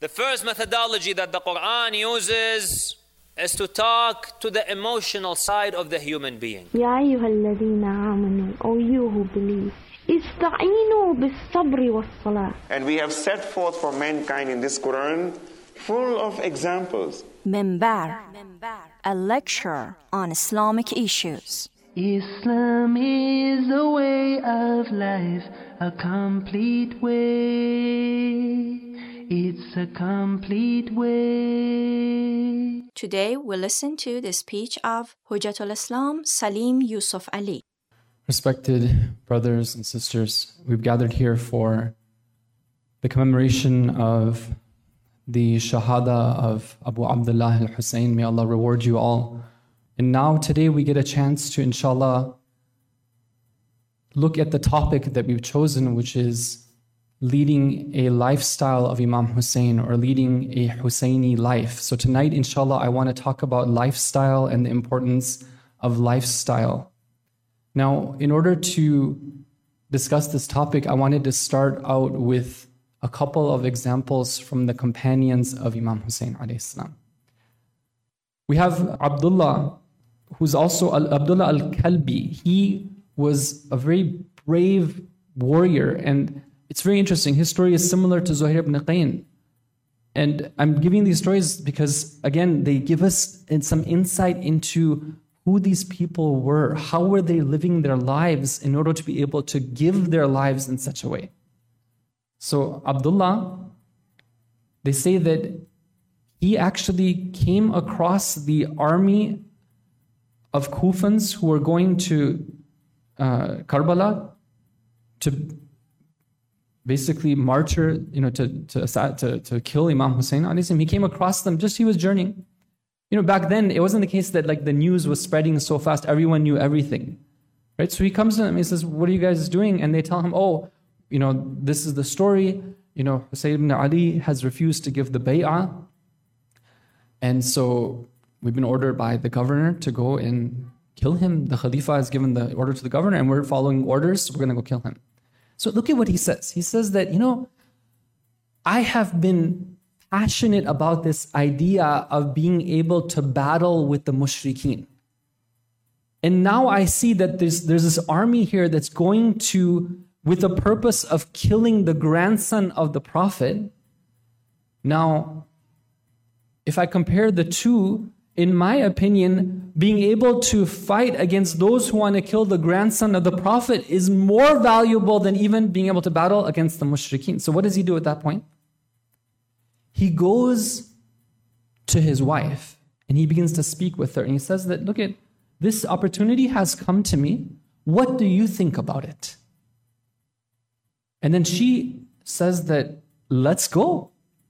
The first methodology that the Quran uses is to talk to the emotional side of the human being. يا أيها الذين آمنوا, O you who believe, استعينوا بالصبر والصلاة. And we have set forth for mankind in this Quran full of examples. Minbar, a lecture on Islamic issues. Islam is a way of life, a complete way. It's a complete way. Today we listen to the speech of Hujjatul Islam Salim Yusuf Ali. Respected brothers and sisters, we've gathered here for the commemoration of the Shahada of Abu Abdullah al-Hussein. May Allah reward you all. And now today we get a chance to, inshallah, look at the topic that we've chosen, which is leading a lifestyle of Imam Hussein, or leading a Husseini life. So tonight, inshallah, I want to talk about lifestyle and the importance of lifestyle. Now, in order to discuss this topic, I wanted to start out with a couple of examples from the companions of Imam Hussein alayhi salam. We have Abdullah, who's also Abdullah al-Kalbi. He was a very brave warrior, and it's very interesting. His story is similar to Zuhair ibn Qayn. And I'm giving these stories because, again, they give us some insight into who these people were. How were they living their lives in order to be able to give their lives in such a way? So Abdullah, they say that he actually came across the army of Kufans who were going to Karbala to basically martyr, to kill Imam Hussein. He came across them, he was journeying. Back then, it wasn't the case that like the news was spreading so fast, everyone knew everything, right? So he comes to them and he says, what are you guys doing? And they tell him, this is the story. Hussein ibn Ali has refused to give the bay'ah. And so we've been ordered by the governor to go and kill him. The Khalifa has given the order to the governor and we're following orders, so we're going to go kill him. So look at what he says. He says that, I have been passionate about this idea of being able to battle with the mushrikeen. And now I see that there's this army here that's going to, with the purpose of killing the grandson of the Prophet. Now, if I compare the two, in my opinion, being able to fight against those who want to kill the grandson of the Prophet is more valuable than even being able to battle against the mushrikeen. So what does he do at that point? He goes to his wife and he begins to speak with her. And he says that, look, this opportunity has come to me. What do you think about it? And then she says that, let's go.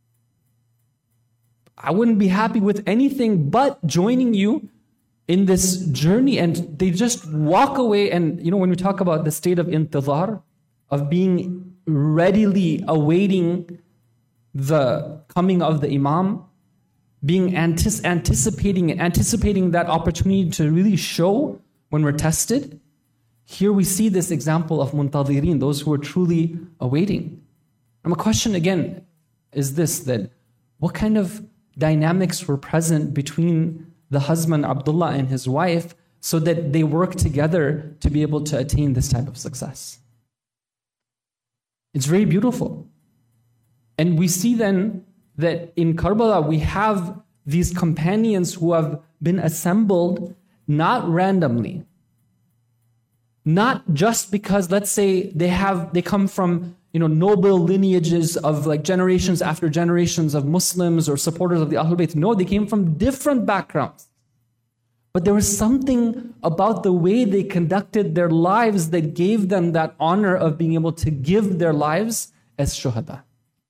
I wouldn't be happy with anything but joining you in this journey. And they just walk away. And when we talk about the state of intidhar, of being readily awaiting the coming of the Imam, being anticipating that opportunity to really show when we're tested. Here we see this example of muntadhirin, those who are truly awaiting. And my question again is this, that what kind of dynamics were present between the husband Abdullah and his wife so that they work together to be able to attain this type of success? It's very beautiful. And we see then that in Karbala we have these companions who have been assembled not randomly. Not just because, let's say, they come from noble lineages of like generations after generations of Muslims or supporters of the Ahlul Bayt. No, they came from different backgrounds. But there was something about the way they conducted their lives that gave them that honor of being able to give their lives as shuhada.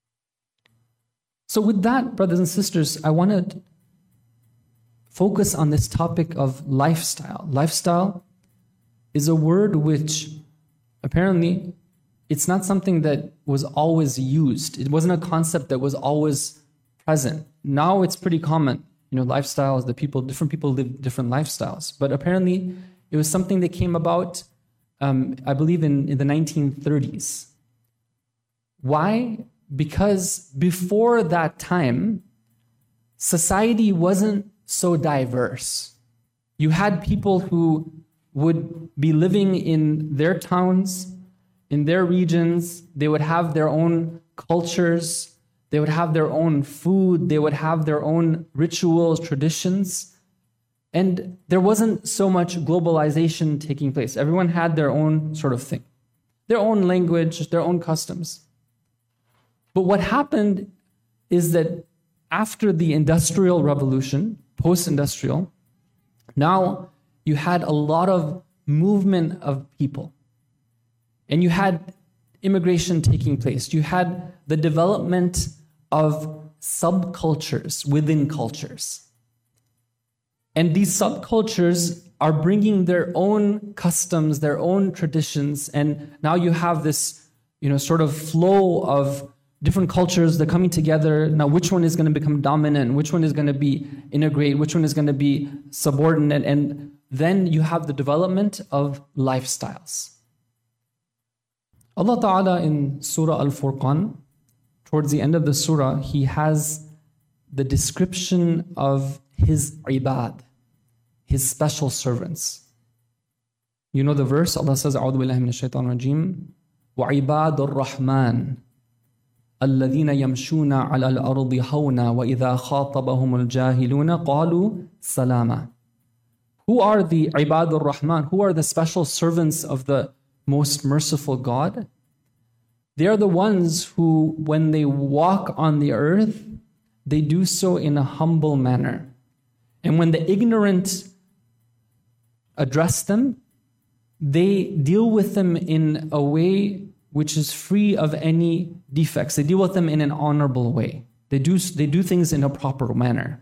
So with that, brothers and sisters, I want to focus on this topic of lifestyle. Lifestyle is a word which apparently it's not something that was always used. It wasn't a concept that was always present. Now it's pretty common. Lifestyles, different people live different lifestyles. But apparently it was something that came about, I believe in the 1930s. Why because before that time, society wasn't so diverse. You had people who would be living in their towns, in their regions. They would have their own cultures. They would have their own food. They would have their own rituals, traditions. And there wasn't so much globalization taking place. Everyone had their own sort of thing, their own language, their own customs. But what happened is that after the Industrial Revolution, post-industrial, now you had a lot of movement of people. And you had immigration taking place. You had the development of subcultures within cultures. And these subcultures are bringing their own customs, their own traditions, and now you have this, sort of flow of different cultures that are coming together. Now, which one is going to become dominant? Which one is going to be integrate? Which one is going to be subordinate? And then you have the development of lifestyles. Allah Ta'ala in Surah Al-Furqan, towards the end of the surah, He has the description of His ibad, His special servants. You know the verse, Allah says, أعوذ بالله من الشيطان الرجيم وعباد الرحمن الذين يمشون على الأرض هونا وإذا خاطبهم الجاهلون قالوا سلاما. Who are the ibad al-Rahman? Who are the special servants of the most merciful God? They are the ones who, when they walk on the earth, they do so in a humble manner. And when the ignorant address them, they deal with them in a way which is free of any defects. They deal with them in an honorable way. They do things in a proper manner.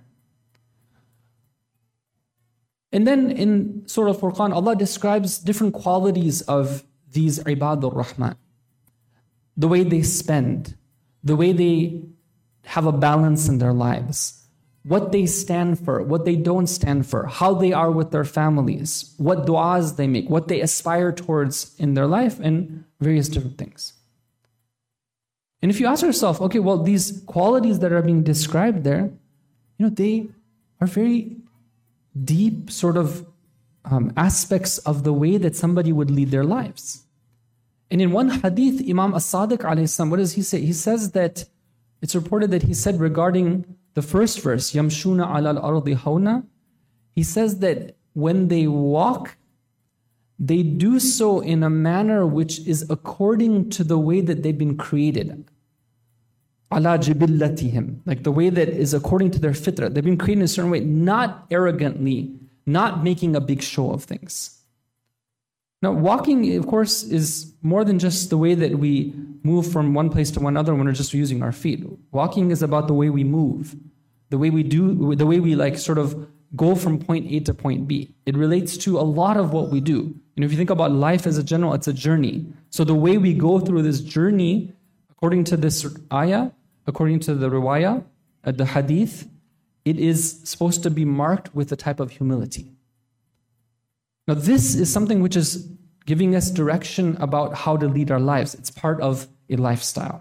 And then in Surah Al-Furqan, Allah describes different qualities of these Ibadur Rahman. The way they spend, the way they have a balance in their lives, what they stand for, what they don't stand for, how they are with their families, what du'as they make, what they aspire towards in their life, and various different things. And if you ask yourself, okay, well, these qualities that are being described there, they are very deep sort of aspects of the way that somebody would lead their lives. And in one hadith, Imam As-Sadiq alayhi salam, what does he say? He says that, it's reported that he said regarding the first verse, Yamshuna ala al-ardi hawna, he says that when they walk, they do so in a manner which is according to the way that they've been created. Ala jibillatihim, like the way that is according to their fitrah. They've been created in a certain way, not arrogantly, not making a big show of things. Now, walking, of course, is more than just the way that we move from one place to another when we're just using our feet. Walking is about the way we move, the way we sort of go from point A to point B. It relates to a lot of what we do. If you think about life as a general, it's a journey. So the way we go through this journey, according to this ayah, according to the riwayah, the hadith, it is supposed to be marked with a type of humility. Now, this is something which is giving us direction about how to lead our lives. It's part of a lifestyle.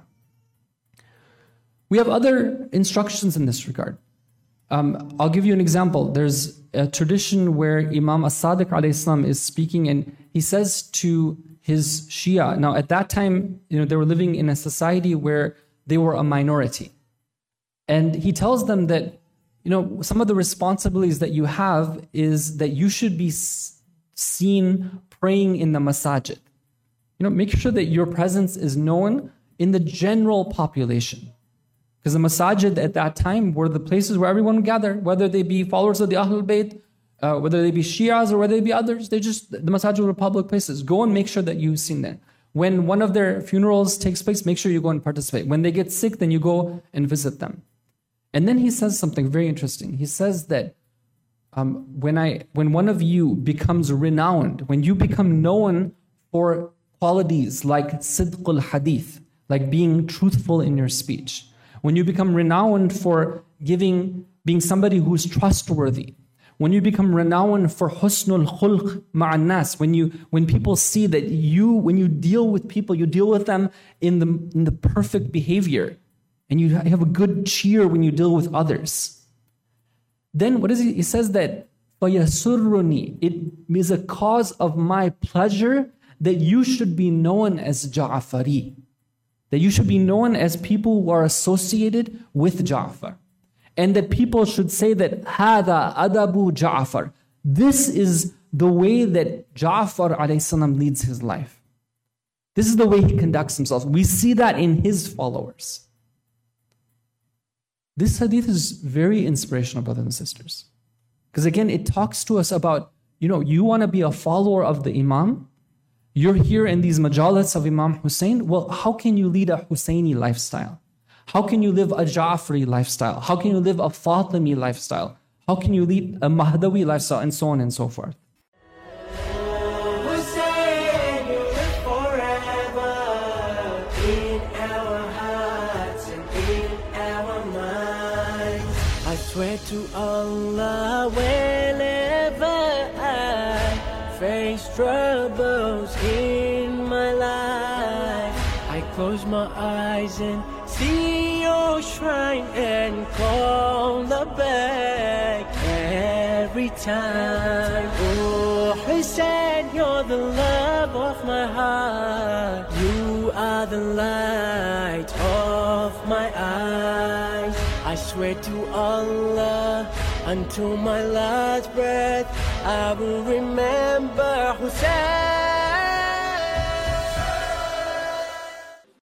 We have other instructions in this regard. I'll give you an example. There's a tradition where Imam As-Sadiq alayhi salam is speaking, and he says to his Shia, now at that time, they were living in a society where they were a minority. And he tells them that, some of the responsibilities that you have is that you should be seen praying in the masajid. Make sure that your presence is known in the general population. Because the masajid at that time were the places where everyone would gather, whether they be followers of the Ahlul Bayt, whether they be Shias or whether they be others. The masajid were public places. Go and make sure that you've seen them. When one of their funerals takes place, make sure you go and participate. When they get sick, then you go and visit them. And then he says something very interesting. He says that when one of you becomes renowned, when you become known for qualities like sidqul hadith, like being truthful in your speech, when you become renowned for being somebody who's trustworthy, when you become renowned for husnul khulq ma'an nas, when people see that when you deal with people, you deal with them in the perfect behavior, and you have a good cheer when you deal with others. Then what is he? He says that فَيَسُرُّنِي, it is a cause of my pleasure that you should be known as Ja'fari, that you should be known as people who are associated with Ja'far, and that people should say that هَذَا أَدَبُ Ja'far, this is the way that Ja'far alayhi salam leads his life. This is the way he conducts himself. We see that in his followers. This hadith is very inspirational, brothers and sisters. Because again, it talks to us about, you want to be a follower of the Imam. You're here in these majalis of Imam Hussein. Well, how can you lead a Husseini lifestyle? How can you live a Ja'fari lifestyle? How can you live a Fatimi lifestyle? How can you lead a Mahdawi lifestyle? And so on and so forth. I swear to Allah, whenever I face troubles in my life, I close my eyes and see your shrine and call the back every time. Oh Hussein, you're the love of my heart. You are the light of my eyes. I swear to Allah, until my last breath, I will remember Hussein.